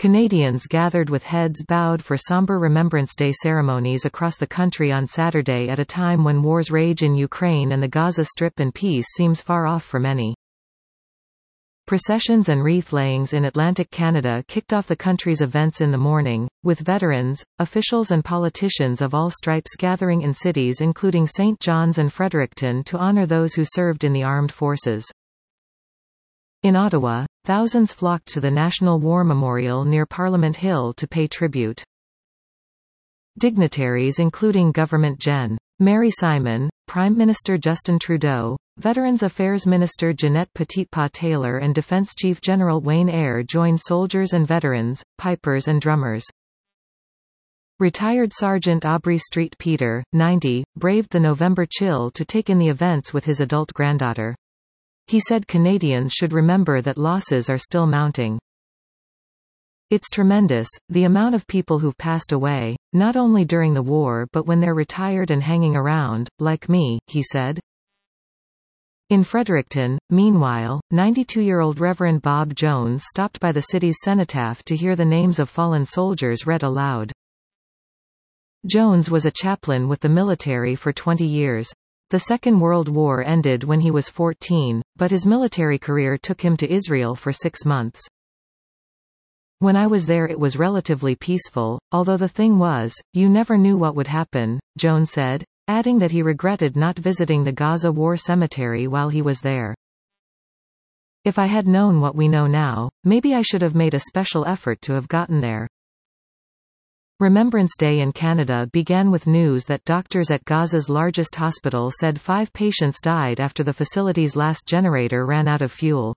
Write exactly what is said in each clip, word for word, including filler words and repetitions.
Canadians gathered with heads bowed for somber Remembrance Day ceremonies across the country on Saturday at a time when wars rage in Ukraine and the Gaza Strip and peace seems far off for many. Processions and wreath-layings in Atlantic Canada kicked off the country's events in the morning, with veterans, officials and politicians of all stripes gathering in cities including Saint John's and Fredericton to honour those who served in the armed forces. In Ottawa, thousands flocked to the National War Memorial near Parliament Hill to pay tribute. Dignitaries including Government Gen. Mary Simon, Prime Minister Justin Trudeau, Veterans Affairs Minister Jeanette Petitpas-Taylor and Defence Chief General Wayne Eyre joined soldiers and veterans, pipers and drummers. Retired Sergeant Aubrey Street Peter, ninety, braved the November chill to take in the events with his adult granddaughter. He said Canadians should remember that losses are still mounting. It's tremendous, the amount of people who've passed away, not only during the war but when they're retired and hanging around, like me, he said. In Fredericton, meanwhile, ninety-two-year-old Reverend Bob Jones stopped by the city's cenotaph to hear the names of fallen soldiers read aloud. Jones was a chaplain with the military for twenty years. The Second World War ended when he was fourteen, but his military career took him to Israel for six months. When I was there it was relatively peaceful, although the thing was, you never knew what would happen, Jones said, adding that he regretted not visiting the Gaza War Cemetery while he was there. If I had known what we know now, maybe I should have made a special effort to have gotten there. Remembrance Day in Canada began with news that doctors at Gaza's largest hospital said five patients died after the facility's last generator ran out of fuel.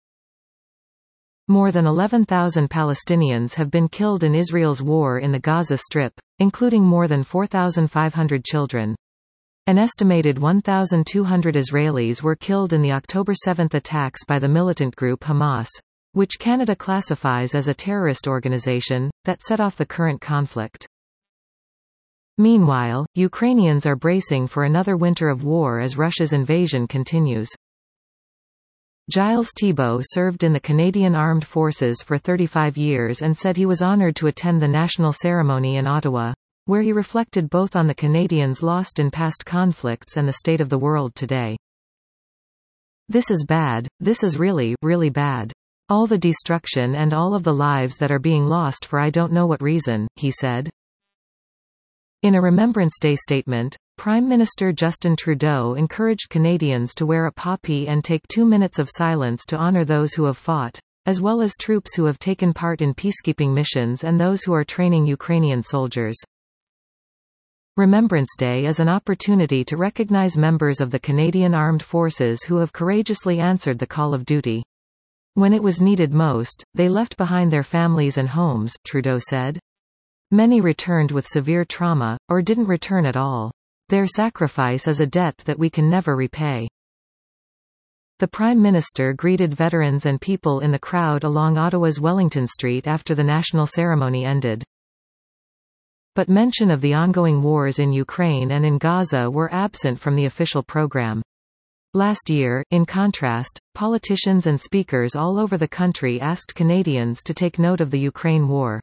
More than eleven thousand Palestinians have been killed in Israel's war in the Gaza Strip, including more than four thousand five hundred children. An estimated one thousand two hundred Israelis were killed in the October seventh attacks by the militant group Hamas, which Canada classifies as a terrorist organization, that set off the current conflict. Meanwhile, Ukrainians are bracing for another winter of war as Russia's invasion continues. Giles Thibault served in the Canadian Armed Forces for thirty-five years and said he was honoured to attend the national ceremony in Ottawa, where he reflected both on the Canadians lost in past conflicts and the state of the world today. This is bad, this is really, really bad. All the destruction and all of the lives that are being lost for I don't know what reason, he said. In a Remembrance Day statement, Prime Minister Justin Trudeau encouraged Canadians to wear a poppy and take two minutes of silence to honour those who have fought, as well as troops who have taken part in peacekeeping missions and those who are training Ukrainian soldiers. Remembrance Day is an opportunity to recognise members of the Canadian Armed Forces who have courageously answered the call of duty. When it was needed most, they left behind their families and homes, Trudeau said. Many returned with severe trauma, or didn't return at all. Their sacrifice is a debt that we can never repay. The Prime Minister greeted veterans and people in the crowd along Ottawa's Wellington Street after the national ceremony ended. But mention of the ongoing wars in Ukraine and in Gaza were absent from the official program. Last year, in contrast, politicians and speakers all over the country asked Canadians to take note of the Ukraine war.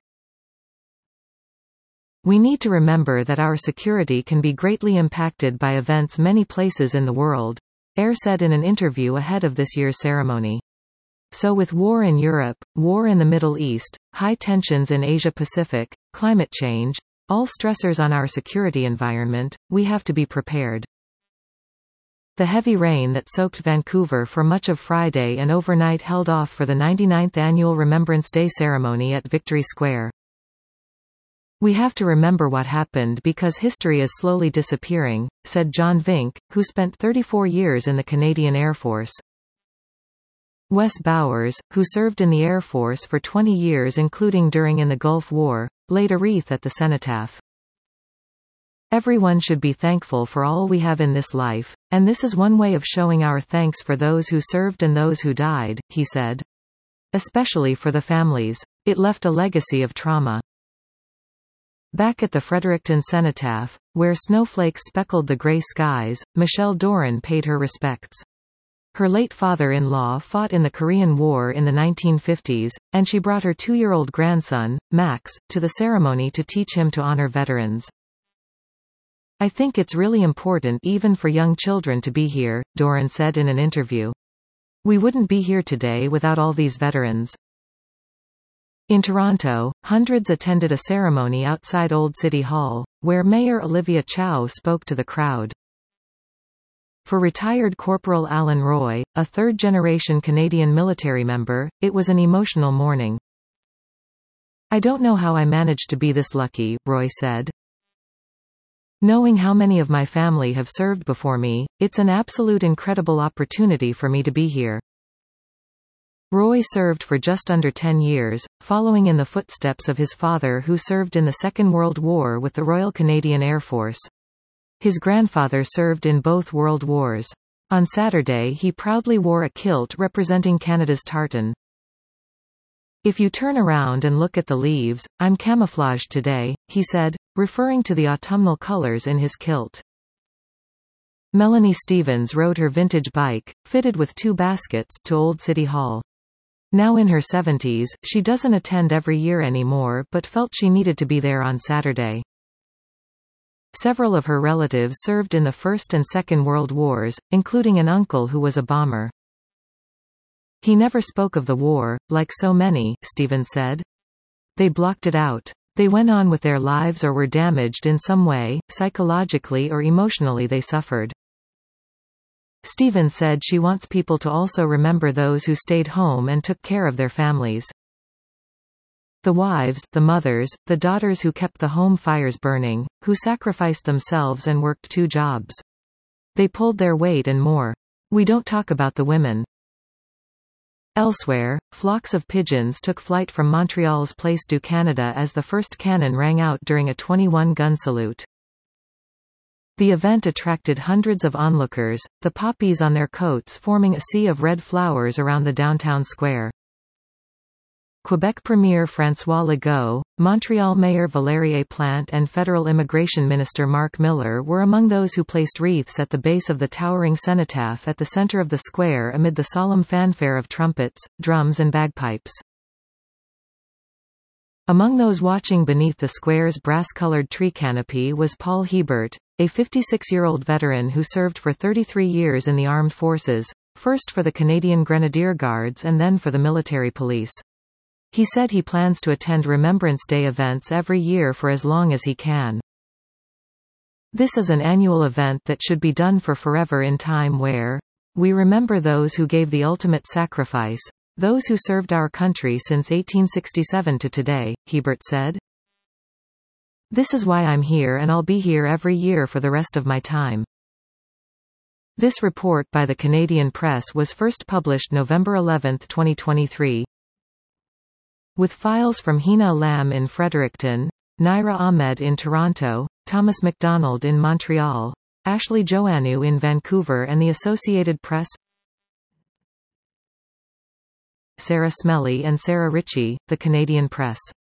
We need to remember that our security can be greatly impacted by events many places in the world, Eyre said in an interview ahead of this year's ceremony. So with war in Europe, war in the Middle East, high tensions in Asia-Pacific, climate change, all stressors on our security environment, we have to be prepared. The heavy rain that soaked Vancouver for much of Friday and overnight held off for the ninety-ninth annual Remembrance Day ceremony at Victory Square. We have to remember what happened because history is slowly disappearing, said John Vink, who spent thirty-four years in the Canadian Air Force. Wes Bowers, who served in the Air Force for twenty years including during in the Gulf War, laid a wreath at the cenotaph. Everyone should be thankful for all we have in this life, and this is one way of showing our thanks for those who served and those who died, he said. Especially for the families. It left a legacy of trauma. Back at the Fredericton Cenotaph, where snowflakes speckled the grey skies, Michelle Doran paid her respects. Her late father-in-law fought in the Korean War in the nineteen fifties, and she brought her two-year-old grandson, Max, to the ceremony to teach him to honor veterans. "I think it's really important even for young children to be here," Doran said in an interview. "We wouldn't be here today without all these veterans." In Toronto, hundreds attended a ceremony outside Old City Hall, where Mayor Olivia Chow spoke to the crowd. For retired Corporal Alan Roy, a third-generation Canadian military member, it was an emotional morning. "I don't know how I managed to be this lucky," Roy said. "Knowing how many of my family have served before me, it's an absolute incredible opportunity for me to be here." Roy served for just under ten years, following in the footsteps of his father who served in the Second World War with the Royal Canadian Air Force. His grandfather served in both World Wars. On Saturday he proudly wore a kilt representing Canada's tartan. "If you turn around and look at the leaves, I'm camouflaged today," he said, referring to the autumnal colors in his kilt. Melanie Stevens rode her vintage bike, fitted with two baskets, to Old City Hall. Now in her seventies, she doesn't attend every year anymore but felt she needed to be there on Saturday. Several of her relatives served in the First and Second World Wars, including an uncle who was a bomber. "He never spoke of the war, like so many," Stevens said. "They blocked it out. They went on with their lives or were damaged in some way, psychologically or emotionally they suffered." Stevens said she wants people to also remember those who stayed home and took care of their families. The wives, the mothers, the daughters who kept the home fires burning, who sacrificed themselves and worked two jobs. They pulled their weight and more. We don't talk about the women. Elsewhere, flocks of pigeons took flight from Montreal's Place du Canada as the first cannon rang out during a twenty-one gun salute. The event attracted hundreds of onlookers, the poppies on their coats forming a sea of red flowers around the downtown square. Quebec Premier François Legault, Montreal Mayor Valérie Plante and Federal Immigration Minister Mark Miller were among those who placed wreaths at the base of the towering cenotaph at the center of the square amid the solemn fanfare of trumpets, drums and bagpipes. Among those watching beneath the square's brass-colored tree canopy was Paul Hebert, a fifty-six-year-old veteran who served for thirty-three years in the armed forces, first for the Canadian Grenadier Guards and then for the military police. He said he plans to attend Remembrance Day events every year for as long as he can. "This is an annual event that should be done for forever in time where we remember those who gave the ultimate sacrifice, those who served our country since eighteen sixty-seven to today," Hebert said. "This is why I'm here and I'll be here every year for the rest of my time." This report by the Canadian Press was first published November eleventh twenty twenty-three. With files from Hina Lam in Fredericton, Naira Ahmed in Toronto, Thomas MacDonald in Montreal, Ashley Joannou in Vancouver and the Associated Press, Sarah Smelly and Sarah Ritchie, The Canadian Press.